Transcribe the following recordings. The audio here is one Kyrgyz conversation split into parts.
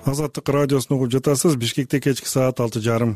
Азаттык радиосун угуп жатасыз. Бишкекте кечки саат 6:30.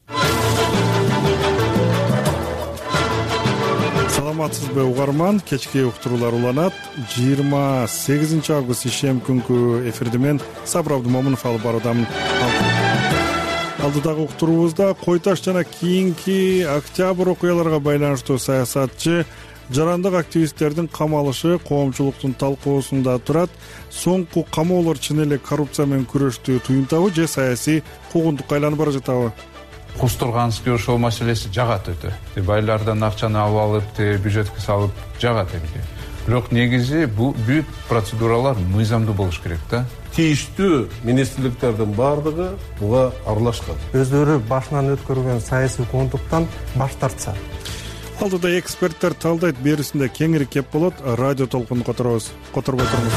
Саламатсызбы угарман? Кечки уктуруулар уланат. 28 август ишем күнкү эфирди мен Сабыр Абдумомунов алып баруудамын. Алдыдагы уктуруубузда Кой Таш жана кийинки октябрь окуяларга байланыштуу саясатчы жарандык активисттердин камалышы коомчулуктун талкуусунда турат. Соңку камоолор чын эле коррупция менен күрөштү туюнтабы же саясий куугунтукка айланып бара жатабы? Кустурганский ошол маселеси жагат өтө. Байлардан акчаны алып, бюджетке салып жагат элге. Бирок негизи бул бүт процедуралар мыйзамдуу болуш керек да. Тийиштүү министрликтердин баардыгы буга аралашкан. Өздөрү башынан өткөргөн саясий куугунтуктан баш тартса. Алдыда эксперттер талдайт, берисинде кеңири кеп болот. Радио толкунун которбой туруңуз.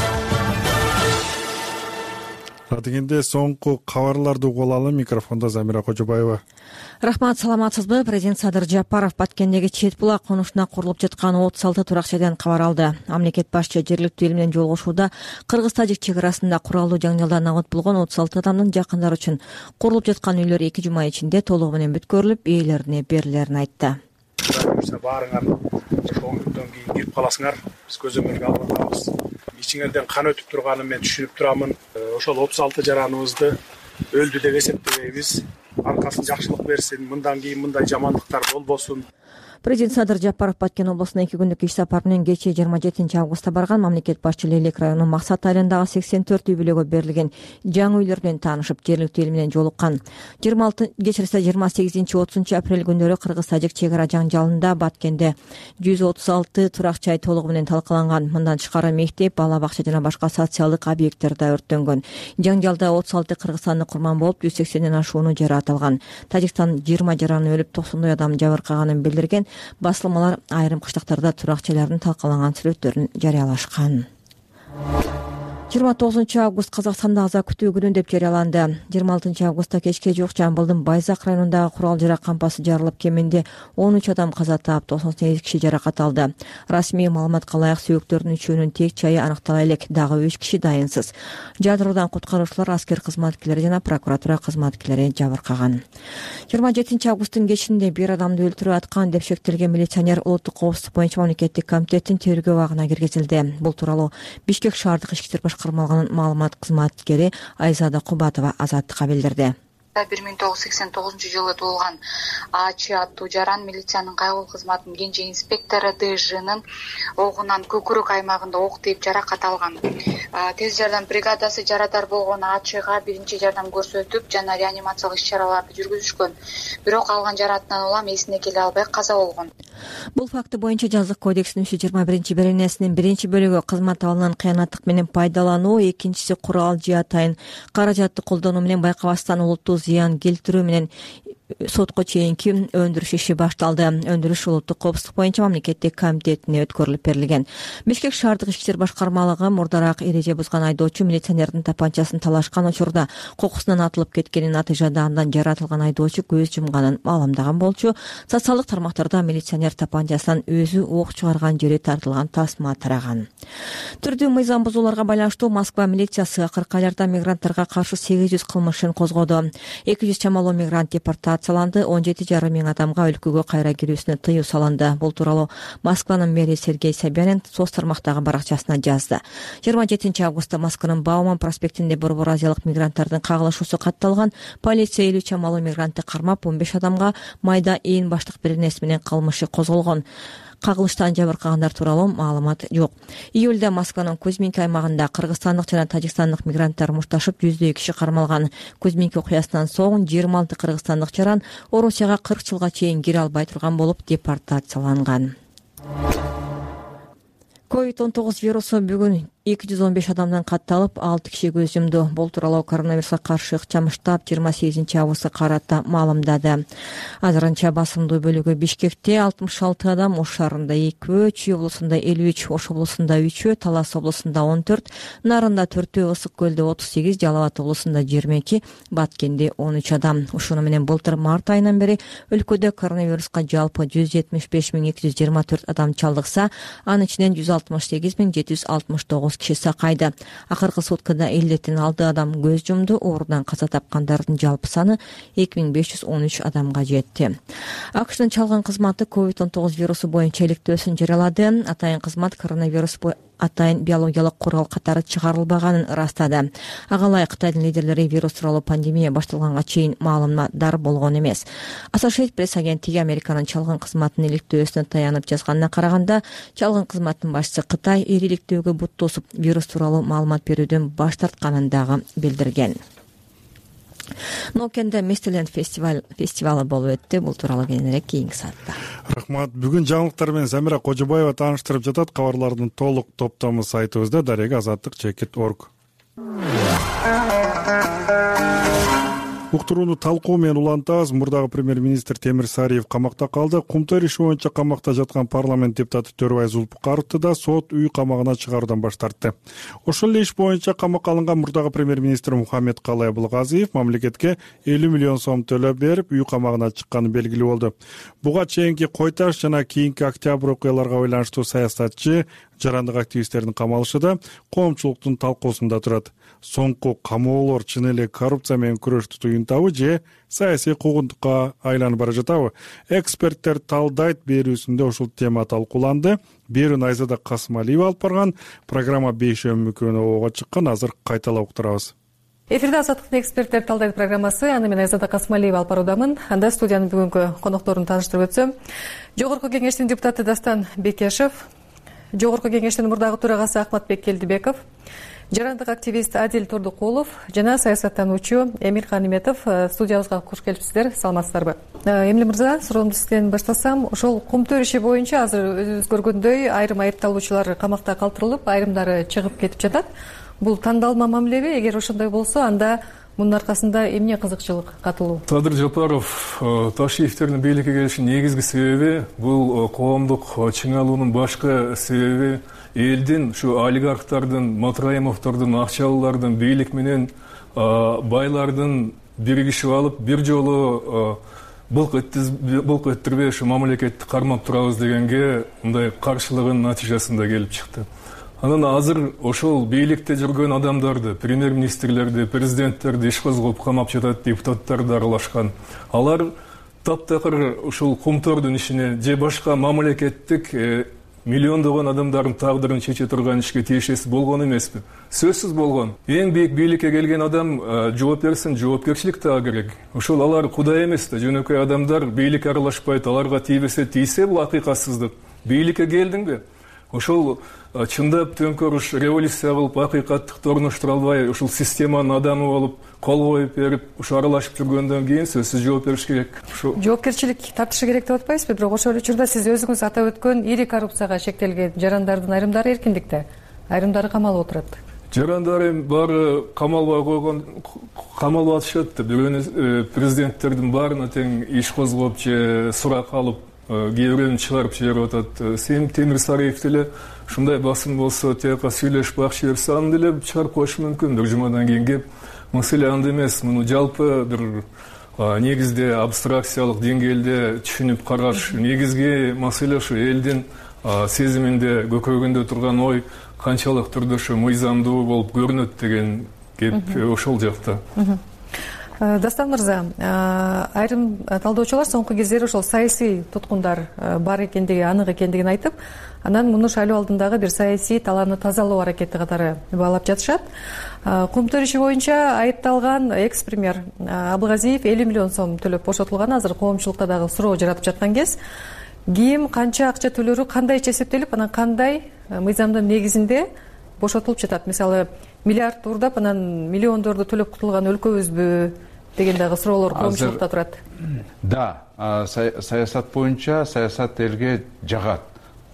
Дегенде соңку кабарларды угуп алалы. Микрофондо Замира Кожобаева. Рахмат, саламатсызбы? Президент Садыр Жапаров Баткендеги Чет булак конушуна курулуп жаткан 36 турак жайдан кабар алды. Мамлекет башчы жергиликтүү эл менен жолугушууда Кыргыз-Тажик чек арасында куралдуу жаңжалдан абат болгон 36 адамдын жакындары үчүн курулуп жаткан үйлөр 2 жума ичинде толугу менен бүткөрүлүп, ээлерине берилерин айтты. Баарыңар ошол үмүттөн кийин кирип каласыңар. Биз көзөмөлгө алып атабыз. Ичиңерден кан өтүп турганын мен түшүнүп турамын. Ошол 36 жараныбызды өлдү деп эсептебейбиз. Аркасын жакшылык берсин. Мындан кийин мындай жамандыктар болбосун. Президент Садыр Жапаров Баткен облусуна 2 күндүк иш сапары менен кечээ 27 августта барган. Мамлекет башчы Лейлек районунун Максат айылындагы 84 үй бүлөгө берилген жаңы үйлөр менен таанышып, жергиликтүү эл менен жолуккан. 28-30 апрель күндөрү Кыргыз-Тажик чек ара жаңжалында Баткенде 136 турак жай толугу менен талкаланган. Мындан тышкары мектеп, бала бакча жана башка социалдык объекттер да өрттөнгөн. Жаңжалда 36 кыргызстандык курман болуп, 180ден ашууну жаратылган. Тажикстан 20 жараны өлүп, 90 адам жабыркаганын билдирген. Басылмалар айрым кыштактарда турак жайлардын талкаланган сүрөттөрүн жарыялашкан. 29 август Казакстанда аза күтүү күнү деп жарыяланды. 26 августта кечке жок Жамбылдын Байзак районундагы курал-жарак кампасы жарылып, кеминде 13 адам каза таап, 98 киши жаракат алды. Расмий маалыматка ылайык сөөктөрдүн 3-үнүн тек чайы аныктала элек, дагы 3 киши дайынсыз. Жадыруудан куткаруучулар, аскер кызматкерлери жана прокуратура кызматкерлери жабыркаган. 27 августтун кечинде бир адамды өлтүрүп аткан деп шектелген милиционер улуттук коопсуздук боюнча мамлекеттик комитеттин тергөө абагына киргизилди. Бул тууралуу Бишкек шаардык ички иштер башкармалыгынын маалымат кызматкери Айзада Кубатова Азаттыкка билдирди. 1989 туулган АЧ аттуу жаран милициянын кайгылуу кызматынын кенже инспектору ДЖнын огунан көкүрөк аймагында ок тийип жаракат алган. Тез жардам бригадасы жарадар болгон АЧга биринчи жардам көрсөтүп жана реанимациялык иш-чараларды жүргүзүшкөн. Бирок алган жаратынан улам эсине келе албай каза болгон. Бул факты боюнча жазык кодекстин 321 биринчи бөлүгү кызмат абалынан кыянаттык менен пайдалануу, экинчиси курал же атайын каражатты колдонуу менен байкабастан улуттуу зыян келтирүү менен сотко чейинки өндүрүш иши башталды. Өндүрүш улуттук коопсуздук боюнча мамлекеттик комитетине өткөрүлүп берилген. Бишкек шаардык ички иштер башкармалыгы мурдараак эреже бузган айдоочу милиционердин тапанчасын талашкан учурда кокусунан атылып кеткенин, натыйжада андан жаратылган айдоочу көз жумганын маалымдаган болчу. Социалдык тармактарда милиционер тапанчасынан өзү ок чыгарган жери тартылган тасма тараган. Түрдүү мыйзам бузууларга байланыштуу Москва милициясы акыркы айларда мигранттарга каршы 800 кылмыш ишин козгоду. 200 чамалуу мигрант депортацияланды. 17,5 миң адамга өлкөгө кайра кирүүсүнө тыюу салынды. Бул тууралуу Москванын мэри Сергей Собянин соц тармактагы баракчасына жазды. 27 августта Москванын Бауман проспектинде борбор азиялык мигранттардын кагылышуусу катталган. Полиция 50 чамалуу мигрантты кармап, 15 адамга майда ээн баштык беренеси менен кылмыш козголгон. Кагылыштан жабыркагандар тууралуу маалымат жок. Июлда Москванын Кузьминки аймагында кыргызстандык жана тажикстандык мигранттар мушташып 100 киши кармалган. Кузьминки окуясынан соң 26 кыргызстандык жаран Орусияга 40 жылга чейин кире албай турган болуп депортацияланган. COVID-19 вирусу бүгүн 215 адамдан катталып, 6 киши көз жумду. Бул тууралуу коронавируска каршы ыкчам штаб 28 августта карата маалымдады. Азырынча басымдуу бөлүгү Бишкекте 66 адам, Ош шаарында 2, Чүй облусунда 53, Ош облусунда 3, Талас облусунда 14, Нарында 4, Ысык көлдө 38, Жалал Абад облусунда 22, Баткенде 13 адам. Ушуну менен былтыр март айынан бери өлкөдө коронавируска жалпы 175.224 адам чалдыкса, анын ичинен 168.769 9 киши сакайды. Акыркы суткада илдеттин 6 адам көз жумду. Оорудан каза тапкандардын жалпы саны 2513 адамга жетти. АКШнын чалган кызматы COVID-19 вирусу боюнча иликтөөсүн жарыялады. Атайын кызмат коронавирус атайын биологиялык курал катары чыгарылбаганын ырастады. Ага ылайык Кытайдын лидерлери вирус тууралуу пандемия башталганга чейин маалыматдар болгон эмес. Associated Press агенттиги Американын чалган кызматынын иликтөөсүнө таянып жазганына караганда, чалган кызматтын башчысы Кытай эр иликтөөгө бут тосуп, вирус тууралуу маалымат берүүдөн баш тартканын дагы билдирген. Нокенде Мистеленд фестивалы болуп өттү. Бул тууралуу кененирээк кийинки саатта. Рахмат. Бүгүн жаңылыктар менен Замира Кожобаева тааныштырып жатат. Кабарлардын толук топтому сайтыбызда darega-azаттыk.org. Уктурууну талкуу менен улантабыз. Мурдагы премьер-министр Темир Сариев камакта калды. Кумтөр иши боюнча камакта жаткан парламент депутаты Төрөбай Зулпукаровду да сот үй камагына чыгаруудан баш тартты. Ошол эле иш боюнча камакка алынган мурдагы премьер-министр Мухаммед Калай Абылгазиев мамлекетке 50 миллион сом төлөп берип, үй камагына чыкканы белгилүү болду. Буга чейинки Кой Таш жана кийинки октябрь окуяларга байланыштуу саясатчы, жарандык активисттердин камалышы да коомчулуктун талкуусунда турат. Соңку камоолор чын эле коррупция менен күрөштү туюнтабы же саясий куугунтукка айланып бара жатабы? Эксперттер талдайт берүүсүндө ушул тема талкууланды. Берүүнү Айзада Касымалиева алып барган. Программа 5 өмүкөнө ого чыккан. Азыр кайталап уктурабыз. Эфирде Азаттыктын эксперттер талдайт программасы. Аны мен Айзада Касымалиева алып баруудамын. Анда студиянын бүгүнкү конокторун тааныштырып өтсөм. Жогорку кеңештин депутаты Дастан Бекешев, Жогорку кеңештин мурдагы төрагасы Акматбек Келдибеков, жарандык активист Адил Турдукулов жана саясаттануучу Эмир Каниметов студиябызга куш келипсиздер. Саламатсыздарбы? Эмиль мырза, суроомду сизден баштасам, ошол Кумтөр иши боюнча азыр өзүңүз көргөндөй айрым айыпталуучулар камакта калтырылып, айрымдары чыгып кетип жатат. Бул тандалма мамилеби? Эгер ошондой болсо, анда мунун аркасында эмне кызыкчылык катылуу? Садыр Жапаров, Ташиевтердин бийликке келишинин негизги себеби бул коомдук чыңалуунун башкы себеби элдин ушу олигархтардын, Матраимовдордун, акчалылардын бийлик менен байлардын биригишип алып, бир жолу былк эттирбей ушу мамлекетти кармап турабыз дегенге мындай каршылыгынын натыйжасында келип чыкты. Анан азыр ошол бийликте жүргөн адамдарды, премьер-министрлерди, президенттерди иш козгоп камап жатат, депутаттарды аралашкан. Алар таптакыр ушул Кумтөрдүн ишине же башка мамлекеттик миллиондогон адамдардын тагдырын чече турган ишке тиешеси болгон эмеспи? Сөзсүз болгон. Эң бийик бийликке келген адам жооп берсин, жоопкерчилик таа керек. Ошол алар кудай эмес да, жөнөкөй адамдар, бийлик аралашпайт, аларга тийбесе тийсе бул акыйкатсыздык. Бийликке келдиңби? Ошол чындап төңкөрүш, революция кылып, акыйкаттыкты орноштура албай, ушул системанын адамы болуп, кол коюп берип, ушу аралашып жүргөндөн кийин сөзсүз жооп бериш керек. Жоопкерчилик тартышы керек деп атпайсызбы? Бирок ошол учурда сиз өзүңүз атап өткөн ири коррупцияга шектелген жарандардын айрымдары эркиндикте, айрымдары камалып отурат. Жарандары баары камалбай койгон, камалып атышат да. Бирөөнү президенттердин баарына тең иш козгоп же сурак алып, кээ бирөөнү чыгарып жиберип атат. Темир Сариев деле ушундай басым болсо, тияка сүйлөшүп акча берсе, аны деле чыгарып коюшу мүмкүн. Бир жумадан кийин кеп, маселе анда эмес. Муну жалпы бир негизде абстракциялык деңгээлде түшүнүп караш. Негизги маселе ушу элдин сезиминде, көкөрөгүндө турган ой канчалык түрдө ушу мыйзамдуу болуп көрүнөт деген кеп ошол жакта. Дастан мырза, айрым талдоочулар соңку кездери ошол саясий туткундар бар экендиги, анык экендигин айтып, анан муну шайлоо алдындагы бир саясий талааны тазалоо аракети катары баалап жатышат. Кумтөр иши боюнча айыпталган экс-премьер Абылгазиев 50 миллион сом төлөп бошотулган. Азыр коомчулукта дагы суроо жаратып жаткан кез. Ким канча акча төлөрү кандайча эсептелип, анан кандай мыйзамдын негизинде бошотулуп жатат? Мисалы, миллиард урдап, анан миллиондорду төлөп кутулган өлкөбүзбү деген дагы суроолор коомчулукта турат. Да, саясат боюнча саясат элге жагат.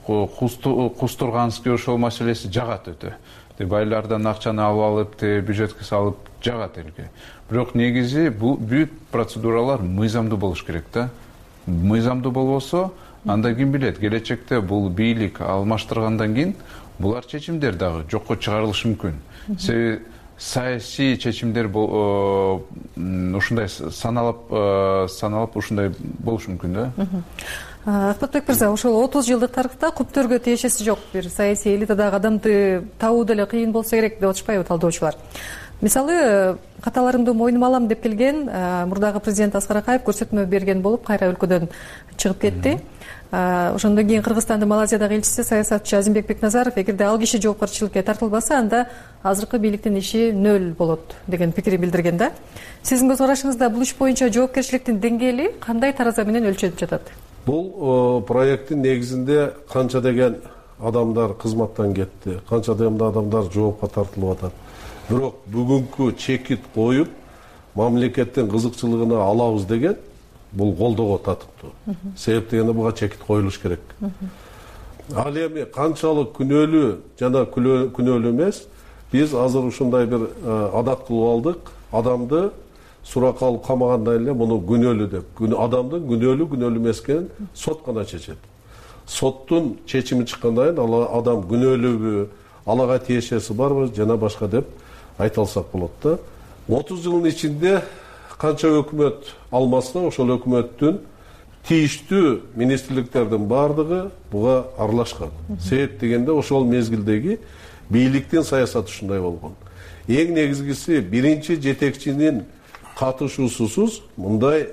Кустурганский ошол маселеси жагат өтө. Байлардан акчаны алып алып, бюджетке салып жагат элге. Бирок негизи бул бүт процедуралар мыйзамдуу болуш керек да. Мыйзамдуу болбосо, анда ким билет, келечекте бул бийлик алмаштыргандан кийин булар чечимдер дагы жокко чыгарылышы мүмкүн. Себеби саясий чечимдер ушундай саналып ушундай болушу мүмкүн да. Акбатбек мырза, ошол 30 жылдык тарыхта куптөргө тиешеси жок бир саясий элитадагы адамды табуу деле кыйын болсо керек деп атышпайбы талдоочулар? Мисалы, каталарымды мойнума алам деп келген мурдагы президент Аскар Акаев көрсөтмө берген болуп, кайра өлкөдөн чыгып кетти. Ошондон кийин Кыргызстандын Малайзиядагы элчиси саясатчы Азимбек Бекназаров, эгерде ал киши жоопкерчиликке тартылбаса, анда азыркы бийликтин иши нөл болот деген пикирин билдирген да. Сиздин көз карашыңызда бул иш боюнча жоопкерчиликтин деңгээли кандай тараза менен өлчөнүп жатат? Бул проекттин негизинде канча деген адамдар кызматтан кетти, канча деген адамдар жоопко тартылып атат. Бирок бүгүнкү чекит коюп, мамлекеттин кызыкчылыгына алабыз деген бул колдоого татыктуу. Себеп дегенде буга чекит коюлуш керек. Ал эми канчалык күнөөлүү жана күнөөлүү эмес, биз азыр ушундай бир адат кылып алдык. Адамды суракка алып камагандан эле муну күнөөлүү деп. Адамдын күнөөлүү эмес экенин сот гана чечет. Соттун чечими чыккандан кийин адам күнөөлүүбү, алага тиешеси барбы жана башка деп айта алсак болот да. 30 жылдын ичинде канча өкмөт алмаса, ошол өкмөттүн тийиштүү министрликтердин бардыгы буга аралашкан. Себеп дегенде ошол мезгилдеги бийликтин саясаты ушундай болгон. Эң негизгиси биринчи жетекчинин катышуусусуз мындай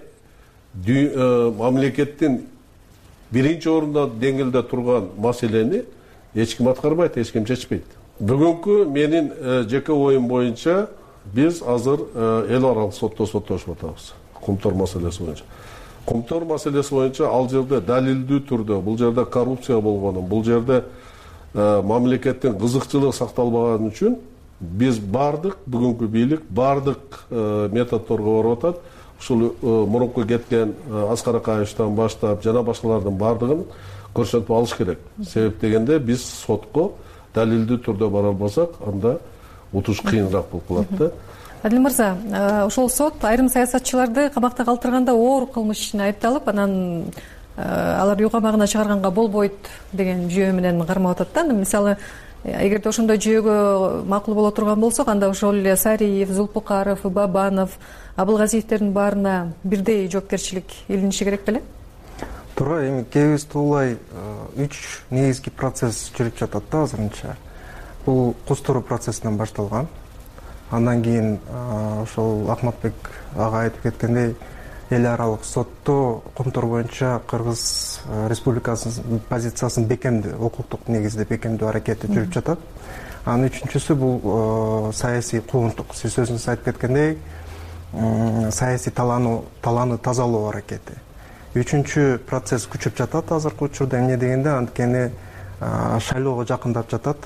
мамлекеттин биринчи орунда деңгээлде турган маселени эч ким аткарбайт, эч ким чечпейт. Бүгүнкү менин жеке оюм боюнча биз азыр эл аралык сотто соттошуп атабыз. Кумтор маселеси боюнча. Кумтор маселеси боюнча ал жерде далилдүү түрдө, бул жерде коррупция болгонун, бул жерде мамлекеттин кызыкчылыгы сакталбаганы үчүн биз бардык бүгүнкү бийлик бардык методдорго барып атат. Ушул мурунку кеткен Аскар Акаевичтен баштап жана башкалардын бардыгын көрсөтүп алыш керек. Себеп дегенде биз сотко далилдүү түрдө бара албасак, анда утуш кыйыныраак болуп калат да. Адил мырза, ошол сот айрым саясатчыларды камакта калтырганда оор кылмыш ишине айыпталып, анан алар үй камагына чыгарганга болбойт деген жүйө менен кармап атат да. Мисалы, эгерде ошондой жүйөгө макул боло турган болсок, анда ошол эле Сариев, Зулпукаров, Бабанов, Абылгазиевтердин баарына бирдей жоопкерчилик илиниши керек беле? Туура, эми кебиз туулай 3 негизги процесс жүрүп жатат да азырынча. Бул кустуруу процессинен башталган. Андан кийин ошол Акматбек ага айтып кеткендей, эл аралык сотто Кумтор боюнча Кыргыз Республикасынын позициясын бекемдөө, укуктук негизде бекемдөө аракети жүрүп жатат. Анын үчүнчүсү бул саясий куугунтук. Сиз өзүңүз айтып кеткендей, саясий талааны тазалоо аракети. Үчүнчү процесс күчүп жатат азыркы учурда. Эмне дегенде, анткени шайлоого жакындап жатат.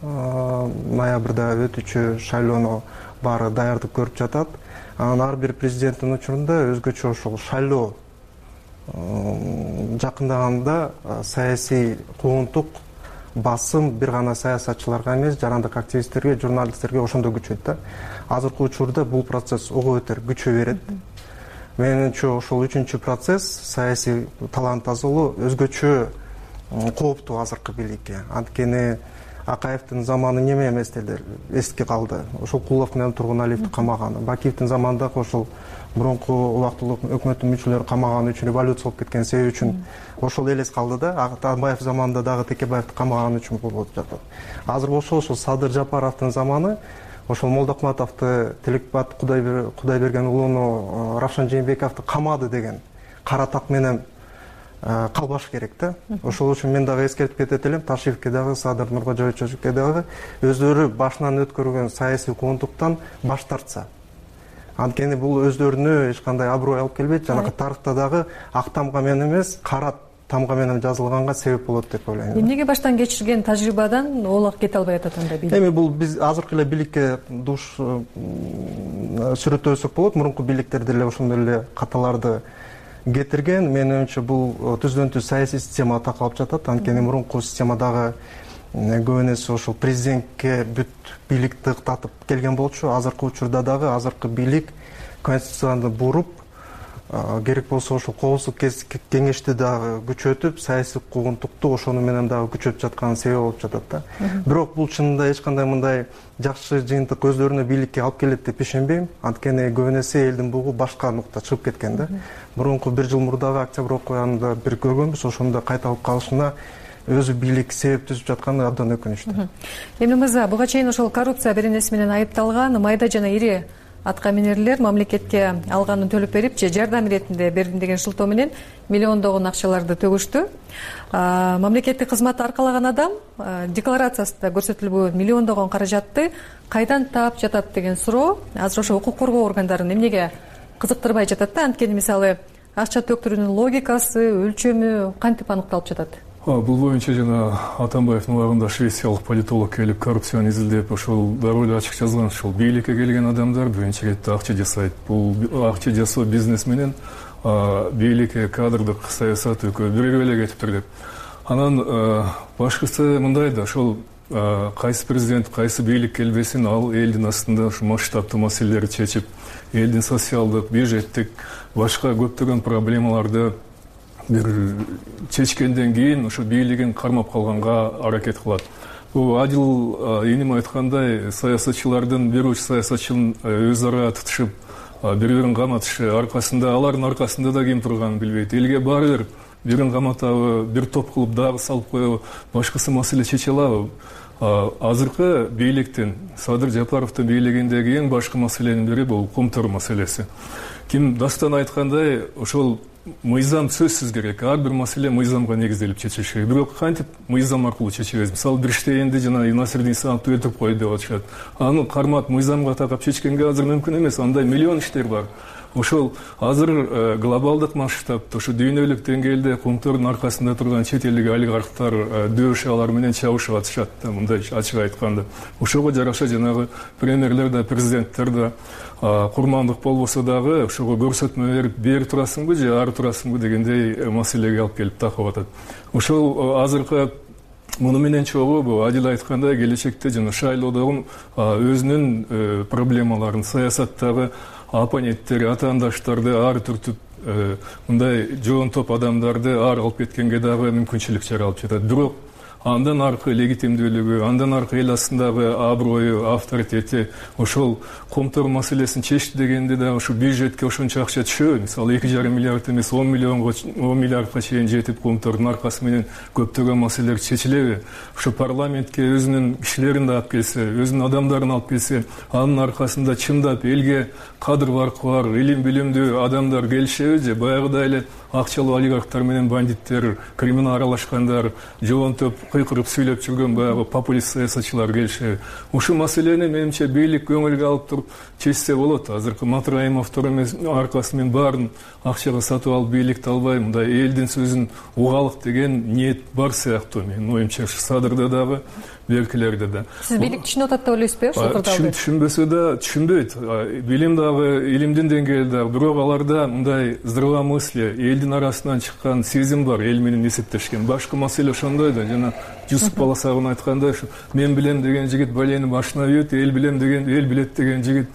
Ноябрда өтүүчү шайлоону баары даярдык көрүп жатат. Анан ар бир президенттин учурунда өзгөчө ошол шайлоо жакындаганда саясий куугунтук, басым бир гана саясатчыларга эмес, жарандык активисттерге, журналисттерге ошондо күчөйт да. Азыркы учурда бул процесс ого бетер күчөй берет. Менимче ошол үчүнчү процесс, саясий талааны тазалоо өзгөчө кооптуу азыркы бийликке. Анткени Акаевдин заманы неме эмес деле эске калды. Ошол Кулов менен Тургуналиевди камаганы, Бакиевдин заманындагы ошол мурунку убактылык өкмөттүн мүчөлөрү камаганы үчүн, революция болуп кеткен себеби үчүн ошол элес калды да. Атамбаев заманында дагы Текебаевди камаганы үчүн болуп жатат. Азыр ошол Садыр Жапаровдун заманы, ошол Молдокматовду, Тилекбат Кудайберген уулуну, Равшан Жээнбековду камады деген кара так менен калбаш керек да. Ошол үчүн мен дагы эскертип кетет элем, Ташиевке дагы, Садыр Нуркожоевичке дагы өздөрү башынан өткөргөн саясий куугунтуктан баш тартса. Анткени бул өздөрүнө эч кандай аброй алып келбейт, жанагы тарыхта дагы ак тамга менен эмес, кара тамга менен жазылганга себеп болот деп ойлойм. Эмнеге баштан кечирген тажрыйбадан оолак кете албай атат анда бийлик? Эми бул биз азыркы эле бийликке душ сүрөттөсөк болот. Мурунку бийликтер деле ошондой эле каталарды кетирген. Менин оюмча бул түздөн түз саясий система такалып жатат. Анткени мурунку системадагы көбүнесе ошол президентке бүт бийликти ыктатып келген болчу. Азыркы учурда дагы азыркы бийлик конституцияны буруп, керек болсо ошол коопсуздук кеңешти дагы күчөтүп, саясий куугунтукту ошону менен дагы күчөтүп жаткан себеп болуп жатат да. Бирок бул чынында эч кандай мындай жакшы жыйынтык өздөрүнө бийликке алып келет деп ишенбейм. Анткени көбүн эсе элдин бугу башка нукта чыгып кеткен да. Мурунку 1 жыл мурдагы октябрь окуянда бир көргөнбүз, ошондо кайталып калышына өзү бийлик себеп түзүп жатканы абдан өкүнүчтүү. Эмне мырза, буга чейин ошол коррупция беренеси менен айыпталган майда жана ири аткаминерлер мамлекетке алганын төлөп берип же жардам иретинде бердим деген шылтоо менен миллиондогон акчаларды төгүштү. Мамлекеттик кызматты аркалаган адам декларациясында көрсөтүлбөгөн миллиондогон каражатты кайдан таап жатат деген суроо азыр ошо укук коргоо органдарын эмнеге кызыктырбай жатат да. Анткени мисалы акча төктүрүүнүн логикасы, өлчөмү кантип аныкталып жатат? Бул боюнча жана Атамбаевдин убагында швециялык политолог келип коррупцияны изилдеп ошол дароо эле ачык жазган. Ошол бийликке келген адамдар биринчи иретте акча жасайт. Бул акча жасоо бизнес менен бийликке кадрдык саясат экөө бирге эле кетиптир деп. Анан башкысы мындай да, ошол кайсы президент, кайсы бийлик келбесин, ал элдин астында ушу масштабтуу маселелерди чечип, элдин социалдык, бюджеттик, башка көптөгөн проблемаларды бир чечкенден кийин ошо бийлигин кармап калганга аракет кылат. Бул Адил эним айткандай, саясатчылардын, бир уч саясатчынын өз ара тутушуп, бири-бирин каматышы аркасында, алардын аркасында да ким турганын билбейт. Элге баары бирин каматабы, бир топ кылып дагы салып коебу, башкысы маселе чече алабы? Азыркы бийликтин, Садыр Жапаровдун бийлигиндеги эң башкы маселенин бири бул комтор маселеси. Ким Дастан айткандай, ошол мыйзам сөзсүз керек. Ар бир маселе мыйзамга негизделип чечилиш керек. Бирок кантип мыйзам аркылуу чечебиз? Мисалы Бирштейнди жана Насирдин Исановду өлтүрүп койду деп атышат. Аны кармап мыйзамга такап чечкенге азыр мүмкүн эмес. Андай миллион иштер бар. Ошол азыр глобалдык масштабта, ошо дүйнөлүк деңгээлде комтордун аркасында турган чет элдик олигархтар дөшө алар менен чабышып атышат да, мындай ачык айтканда. Ошого жараша жанагы премьерлер да, президенттер да курмандык болбосо дагы ошого көрсөтмө берип, бери турасыңбы же ары турасыңбы дегендей маселеге алып келип такып атат. Ошол азыркы муну менен чогуу Адил айткандай келечекте жана шайлоодогу өзүнүн проблемаларын, саясаттагы оппоненттери, атаандаштарды ар түртүп, мындай жоон топ адамдарды ар алып кеткенге дагы мүмкүнчүлүк жаралып жатат. Бирок андан аркы легитимдүүлүгү, андан аркы эл астындагы аброю, авторитети, ошол комтор маселесин чечти дегенде да ошо бюджетке ошончо акча түшөбү? Мисалы 2,5 миллиард эмес 10 миллиардга чейин жетип комтордун аркасы менен көптөгөн маселелер чечилеби? Ошо парламентке өзүнүн кишилерин да алып келсе, өзүнүн адамдарын алып келсе, анын аркасында чындап элге кадр баркы бар, илим билимдүү адамдар келишеби же баягыдай эле акчалуу олигархтар менен бандиттер, криминал аралашкандар, жоон топ кыйкырып сүйлөп жүргөн баягы популист саясатчылар келишеби? Ушул маселени менимче бийлик көңүлгө алып туруп чечсе болот. Азыркы Матраимовдор эмес аркасы менен баарын акчага сатып алып бийликти албай, мындай элдин сөзүн угалык деген ниет бар сыяктуу. Менин оюмча Садырда дагы, беркилерде да. Сиз бийлик түшүнүп атат деп ойлойсузбу? Түшүнбөсө да түшүнбөйт. Билим дагы, илимдин деңгээли дагы, бирок аларда мындай здравомыслие, элдин арасынан чыккан сезим бар, эл менен эсептешкен. Башкы маселе ошондой да. Жана Жусуп Баласагын айткандай, мен билем деген жигит балени башына үйөт, эл билем деген, эл билет деген жигит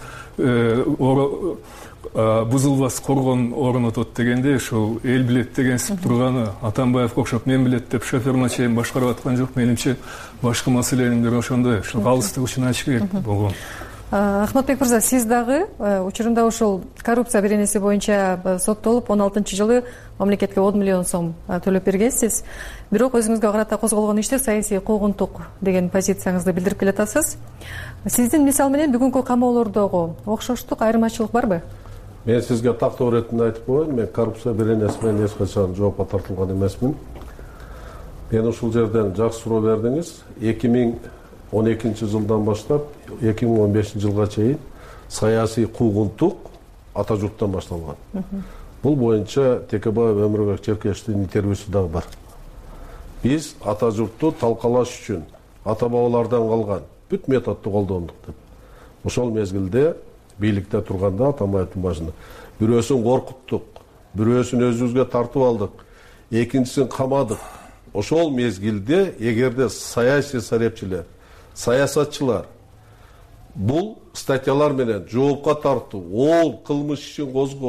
бузулбас коргон орнотот дегенде, ошол эл билет деген сип турганы Атамбаевге окшоп мен билет деп шоферуна чейин башкарып аткан жок. Менимче башкы маселенин бири ошондой, ошол алыстык үчүн ачык керек болгон. Ахматбек мырза, сиз дагы учурунда ушул коррупция беренеси боюнча соттолуп 16-жылы мамлекетке 10 миллион сом төлөп бергенсиз. Бирок өзүңүзгө карата козголгон иштер саясий куугунтук деген позицияңызды билдирип келатасыз. Сиздин мисал менен бүгүнкү камоолордогу окшоштук, айырмачылык барбы? Мен сизге тактоо иретинде айтып коеюн, мен коррупция беренеси менен эч качан жоопко тартылган эмесмин. Мен ушул жерден жакшы суроо бердиңиз. 2012 жылдан баштап 2015 жылга чейин саясий куугунтук ата журттан башталган. Бул боюнча Текебаев Өмүрбек Черкештин интервьюсу дагы бар. Биз ата журтту талкалаш үчүн ата бабалардан калган бүт методду колдондук деп. Ошол мезгилде бийликте турганда Атамбаевдин башында бирөөсүн коркуттук, бирөөсүн өзүбүзгө тартып алдык, экинчисин камадык. Ошол мезгилде эгерде саясий сарапчылар, саясатчылар бул статьялар менен жоопко тартуу, ол кылмыш ишин козгоо,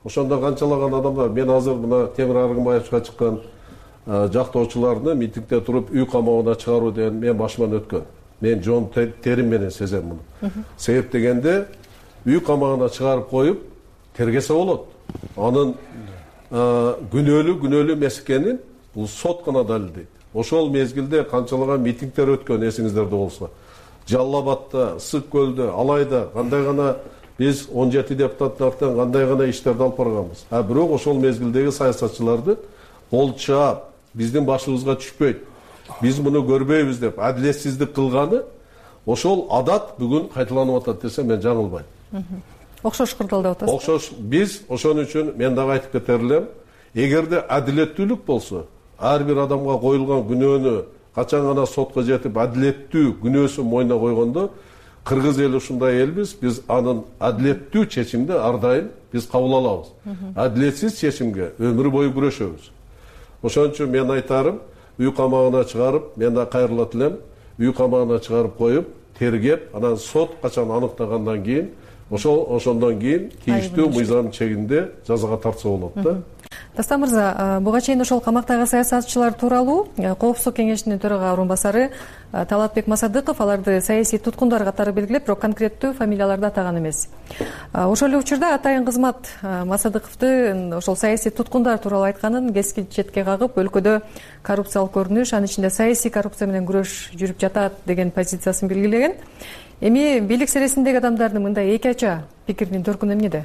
ошондо канчалаган адамдар, мен азыр мына Темир Аргынбаевчка чыккан жактоочуларды митингде туруп үй камагына чыгаруу деген мен башыман өткөн. Мен жон терим менен сезем муну. Себеп дегенде үй камагына чыгарып коюп тергесе болот. Анын күнөөлүү эмес экенин бул сот гана далилдейт. Ошол мезгилде канчалаган митингдер өткөн, эсиңиздерде болсо. Жалал Абадта, Ысык көлдө, Алайда кандай гана биз 17 депутаттын артынан кандай гана иштерди алып барганбыз. Бирок ошол мезгилдеги саясатчыларды кол чаап, биздин башыбызга түшпөйт, биз муну көрбөйбүз деп адилетсиздик кылганы, ошол адат бүгүн кайталанып атат десе мен жаңылбайм. Окшош кырдаалдап атасыз. Окшош. Биз ошон үчүн мен дагы айтып кетер элем, эгерде адилеттүүлүк болсо, ар бир адамга коюлган күнөөнү качан гана сотко жетип адилеттүү күнөөсүн мойнуна койгондо, кыргыз эли ушундай элбиз, биз анын адилеттүү чечимди ар дайым биз кабыл алабыз. Адилетсиз чечимге өмүр бою күрөшөбүз. Ошон үчүн мен айтарым, үй камагына чыгарып, мен да кайрылат элем, үй камагына чыгарып коюп, тергеп, анан сот качан аныктагандан кийин, ошондон кийин тийиштүү мыйзам чегинде жазага тартса болот да. Дастан мырза, буга чейин ошол камактагы саясатчылар тууралуу Коопсуздук кеңешинин төрага орунбасары Талатбек Масадыков аларды саясий туткундар катары белгилеп, бирок конкреттүү фамилияларды атаган эмес. Ошол эле учурда атайын кызмат Масадыковду ошол саясий туткундар тууралуу айтканын кескин четке кагып, өлкөдө коррупциялык көрүнүш, анын ичинде саясий коррупция менен күрөш жүрүп жатат деген позициясын белгилеген. Эми бийлик сересиндеги адамдардын мындай эки ача пикиринин төркүнү эмнеде?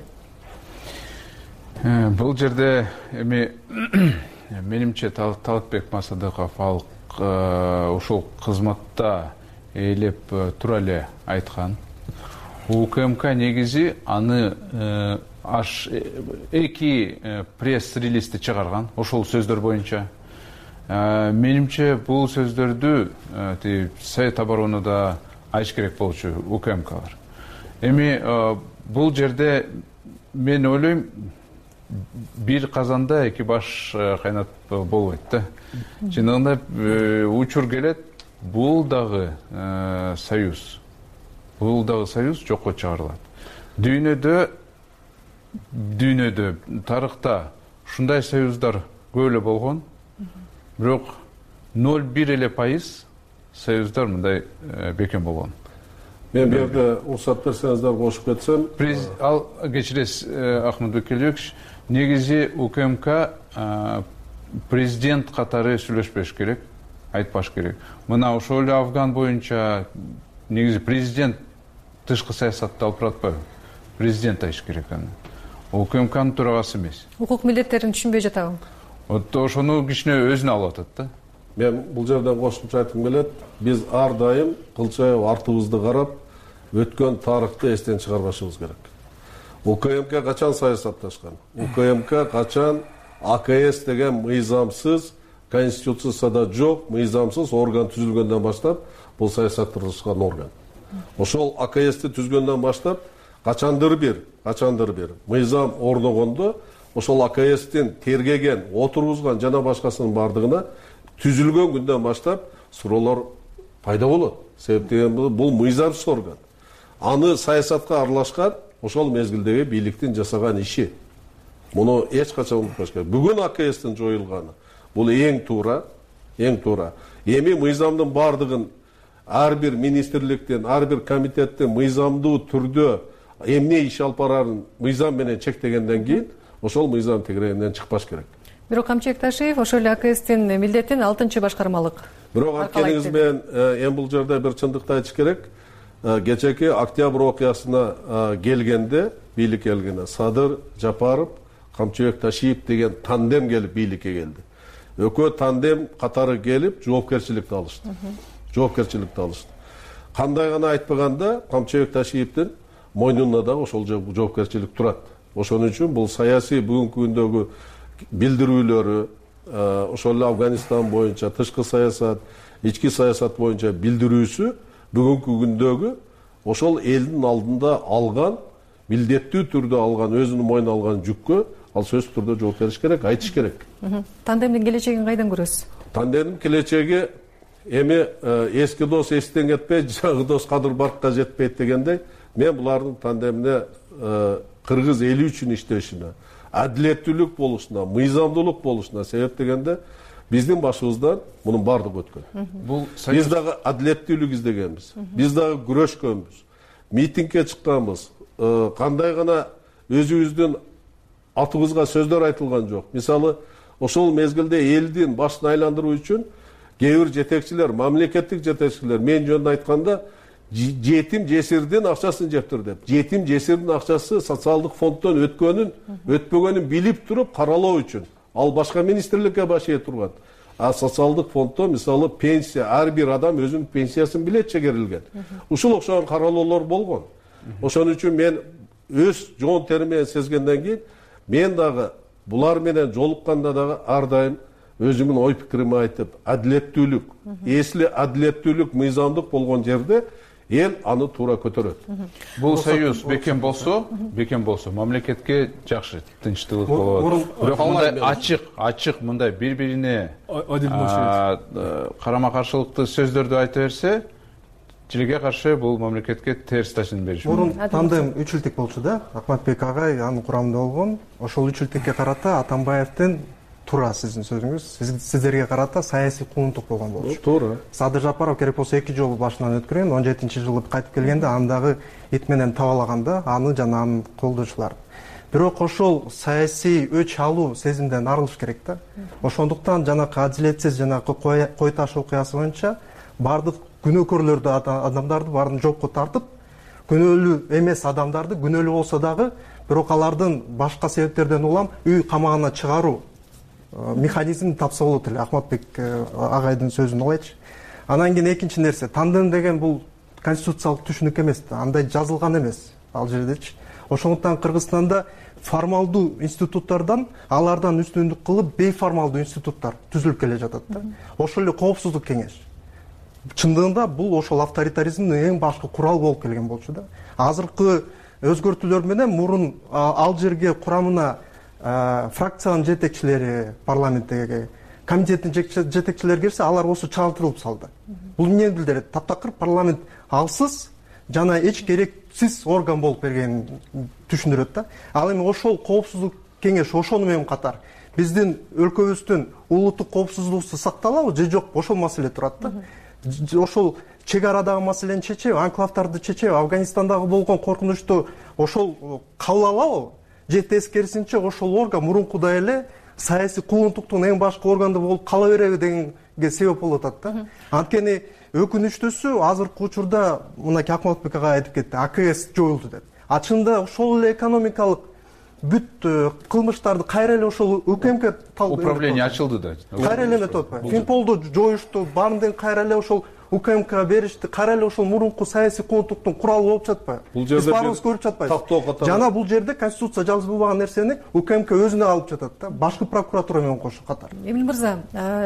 Бул жерде эми менимче Талатбек Масадыков ал ушул кызматта ээлеп тура эле айткан. УКМК негизи аны эки пресс-релизди чыгарган ошол сөздөр боюнча. Менимче бул сөздөрдү Совет оборонада айтыш керек болчу УКМКлар. Эми бул жерде мен ойлойм, бир казанда эки баш кайнат болбойт да. Чындыгында учур келет, бул дагы союз. Бул дагы союз жокко чыгарылат. Дүйнөдө тарыхта ушундай союздар көп эле болгон. Бирок 0,1 эле пайыз союздар мындай бекем болгон. Мен бу жерде уруксат берсеңиздер кошуп кетсем. Ал кечиресиз Ахматбек Келбекович, негизи УКМК президент катары сүйлөшпөш керек, айтпаш керек. Мына ошол эле Афган боюнча негизи президент тышкы саясатты алып баратпайбы? Президент айтыш керек аны. УКМКнын төрагасы эмес. Укук милдеттерин түшүнбөй жатабы? Ошону кичине өзүнө алып атат да. Мен бул жерден кошумча айткым келет. Биз ар дайым кылчайып артыбызды карап, өткөн тарыхты эстен чыгарбашыбыз керек. УКМК качан саясатташкан? УКМК качан АКС деген мыйзамсыз, конституцияда жок, мыйзамсыз орган түзүлгөндөн баштап бул саясатташкан орган. Ошол АКСти түзгөндөн баштап качандыр бир мыйзам орногондо ошол АКСтин тергеген, отургузган жана башкасынын бардыгына түзүлгөн күндөн баштап суроолор пайда болот. Себеп дегенде бул мыйзамсыз орган. Аны саясатка аралашкан ошол мезгилдеги бийликтин жасаган иши. Муну эч качан унутпаш керек. Бүгүн АКСтин жоюлганы бул эң туура. Эми мыйзамдын бардыгын ар бир министрликтин, ар бир комитеттин мыйзамдуу түрдө эмне иш алып барарын мыйзам менен чектегенден кийин ошол мыйзам тегерегинен чыкпаш керек. Бирок Камчыбек Ташиев ошол эле АКСтин милдетин 6-чы башкармалык. Бирок анткенибиз менен эми бул жерде бир чындыкты айтыш керек. Кечеки октябрь окуясына келгенде, бийликке келгенде Садыр Жапаров, Камчыбек Ташиев деген тандем келип бийликке келди. Экөө тандем катары келип жоопкерчиликти алышты. Кандай гана айтпаганда Камчыбек Ташиевдин мойнуна да ошол жоопкерчилик турат. Ошон үчүн бул саясий бүгүнкү күндөгү билдирүүлөрү, ошол эле Афганистан боюнча тышкы саясат, ички саясат боюнча билдирүүсү бүгүнкү күндөгү ошол элдин алдында алган, милдеттүү түрдө алган, өзүнүн мойнуна алган жүккө ал сөзсүз түрдө жооп бериш керек, айтыш керек. Тандемдин келечегин кайдан көрөсүз? Тандемдин келечеги эми эски дос эстен кетпейт, жаңы дос кадыр баркка жетпейт дегендей, мен булардын тандемине кыргыз эли үчүн иштешине, адилеттүүлүк болушуна, мыйзамдуулук болушуна себептегенде биздин башыбыздан мунун баардыгы өткөн. Биз дагы адилеттүүлүк издегенбиз. Биз дагы күрөшкөнбүз. Митингге чыкканбыз. Кандай гана өзүбүздүн атыбызга сөздөр айтылган жок. Мисалы, ошол мезгилде элдин башын айландыруу үчүн кээ бир жетекчилер, мамлекеттик жетекчилер мен жөнүндө айтканда жетим жесирдин акчасын жептир деп. Жетим жесирдин акчасы социалдык фонддон өтпөгөнүн билип туруп каралоо үчүн. Ал башка министрликке баш ээ турган. А социалдык фонддо мисалы пенсия, ар бир адам өзүнүн пенсиясын билет чегерилген. Ушул окшогон каралоолор болгон. Ошон үчүн мен өз жоон терим менен сезгенден кийин мен дагы булар менен жолукканда дагы ар дайым өзүмдүн ой пикиримди айтып, адилеттүүлүк, эсли адилеттүүлүк, мыйзамдык болгон жерде эл аны туура көтөрөт. Бул союз бекем болсо, мамлекетке жакшы тынчтуулук болот. Бирок мындай ачык мындай бири-бирине карама-каршылыктуу сөздөрдү айта берсе, тилге каршы бул мамлекетке терс таасирин бериши мүмкүн. Мурун тандем 3 жылдык болчу да, Акматбек агай анын курамында болгон. Ошол 3 жылдыкка карата Атамбаевдин туура сиздин сөзүңүз, сиздерге карата саясий куугунтук болгон болчу. Туура. Садыр Жапаров керек болсо 2 жолу башынан өткөргөн, 17-жылы кайтып келгенде андагы ит менен табалаганда аны жана анын колдоочулар. Бирок ошол саясий өч алуу сезимден арылыш керек да. Ошондуктан жанакы адилетсиз жанакы кой таш окуясы боюнча бардык күнөөкөрлөрдү, адамдарды баарын жокко тартып, күнөөлүү эмес адамдарды күнөөлүү болсо дагы, бирок алардын башка себептерден улам үй камагына чыгаруу механизм тапса болот эле. Акматбек агайдын сөзүн алайчы. Анан кийин экинчи нерсе, тандем деген бул конституциялык түшүнүк эмес да, андай жазылган эмес ал жердечи. Ошондуктан Кыргызстанда формалдуу институттардан алардан үстүндүк кылып бейформалдуу институттар түзүлүп келе жатат да. Ошол эле коопсуздук кеңеш. Чындыгында бул ошол авторитаризмдин эң башкы куралы болуп келген болчу да. Азыркы өзгөртүүлөр менен мурун ал жерге курамына фракциянын жетекчилери, парламенттеги комитеттин жетекчилери кирсе, алар осу чагылтырылып салды. Бул эмнени билдирет? Таптакыр парламент алсыз жана эч керексиз орган болуп бергенин түшүндүрөт да. Ал эми ошол коопсуздук кеңеш ошону менен катар биздин өлкөбүздүн улуттук коопсуздугубузду сакталабы же жок, ошол маселе турат да. Ошол чек арадагы маселени чечеби, анклавдарды чечеби, Афганистандагы болгон коркунучту ошол кабыл алабы? Же тескерисинче ошол орган мурункудай эле саясий куугунтуктун эң башкы органды болуп кала береби дегенге себеп болуп атат да. Анткени өкүнүчтүүсү азыркы учурда мынакей Акматбек агай айтып кетти, АКС жоюлду деп. Ачында ошол эле экономикалык бүт кылмыштарды кайра эле ошол УКМК управление ачылды да. Кайра эле эметип атпайбы? Финполду жоюшту, баарын кайра эле ошол УКМК беришти, кайра эле ошол мурунку саясий куугунтуктун куралы болуп жатпайбы? Биз баарыбыз көрүп жатпайбыз. Жана бул жерде конституция жазылбаган нерсени УКМК өзүнө алып жатат да, башкы прокуратура менен кошо катар. Эмил мырза,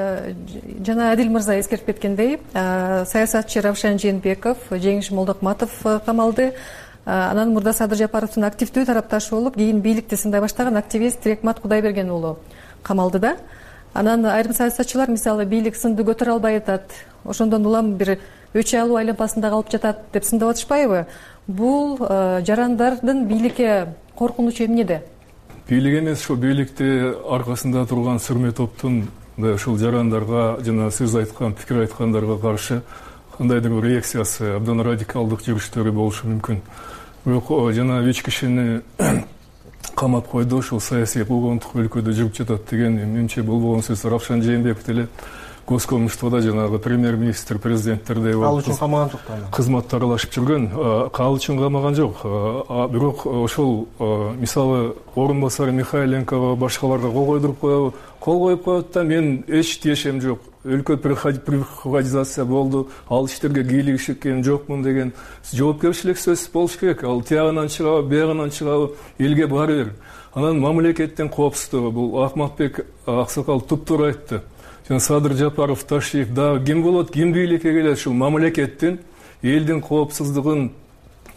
жана Адил мырза эскертип кеткендей, саясатчы Равшан Жээнбеков, Жеңиш Молдокматов камалды. Анан мурда Садыр Жапаровдун активдүү тарапташы болуп, кийин бийликти сындай баштаган активист Рекмат Кудайберген уулу камалды да. Анан айрым саясатчылар мисалы бийлик сынды көтөрө албай атат, ошондон улам бир өч алуу айланпасында калып жатат деп сындап атышпайбы? Бул жарандардын бийликке коркунучу эмнеде? Бийлик эмес, ошол бийликти аркасында турган сүрмө топтун ушул жарандарга жана сиз айткан пикир айткандарга каршы кандайдыр бир реакциясы, абдан радикалдык жүрүштөрү болушу мүмкүн. Бирок жана 3 кишини камап койду, ушул саясий куугунтук өлкөдө жүрүп жатат деген менимче болгон сөз. Равшан Жээнбеков деле Госкомиштвада жанагы премьер-министр, президенттердей болуп. Ал үчүн камаган жок да. Кызматты аралашып жүргөн, ал үчүн камаган жок. Бирок ошол мисалы орун басары Михайленкого башкаларга кол койдуруп коебу? Кол коюп коет да, мен эч тиешем жок. Өлкө приватизация болду, ал иштерге кийлигишкен жокмун деген жоопкерчилик сөз болуш керек. Ал тиягынан чыгабы, биягынан чыгабы, элге баары бир. Анан мамлекеттин коопсуздугу, бул Акматбек аксакал туптуура айтты. Садыр Жапаров, Ташиев, да ким болот, ким бийликке келет, ушул мамлекеттин элдин коопсуздугун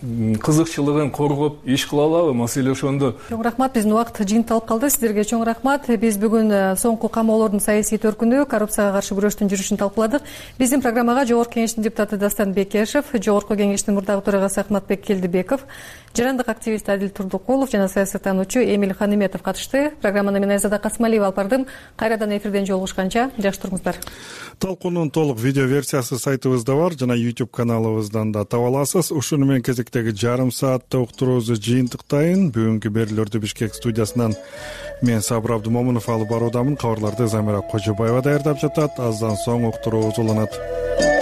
кызыкчылыгын коргоп иш кыла алабы, маселе ошондо. Чоң рахмат, биздин убакыт жыйынтыкталып калды. Сиздерге чоң рахмат. Биз бүгүн соңку камоолордун саясий төркүнү, коррупцияга каршы күрөштүн жүрүшүн талкууладык. Биздин программага Жогорку Кеңештин депутаты Дастан Бекешев, Жогорку Кеңештин мурдагы төрагасы Ахматбек Келдибеков, жарандык активист Адил Турдукулов жана саясаттануучу Эмиль Ханиметов катышты. Программаны мен Айзада Касмалиева алып бардым. Кайрадан эфирден жолугушканча жакшы туруңуздар. Талкуунун толук видео версиясы сайтыбызда бар жана YouTube каналыбыздан да таба аласыз. Ушуну менен кезектеги жарым саатта уктуруубузду жыйынтыктайын. Бүгүнкү берүүлөрдү Бишкек студиясынан мен Сабыр Абдумомунов алып баруудамын. Кабарларды Замира Кожобаева даярдап жатат. Аздан соң уктуруубуз уланат.